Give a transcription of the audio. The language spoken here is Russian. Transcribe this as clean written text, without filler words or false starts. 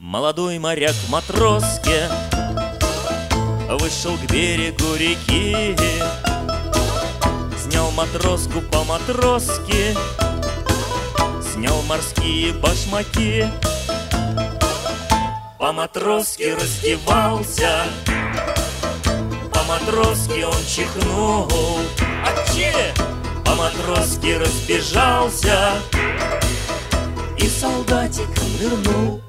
Молодой моряк в матроске вышел к берегу реки, снял матроску по-матросски, снял морские башмаки. По-матросски раздевался, по-матросски он чихнул, по-матросски разбежался и солдатик нырнул.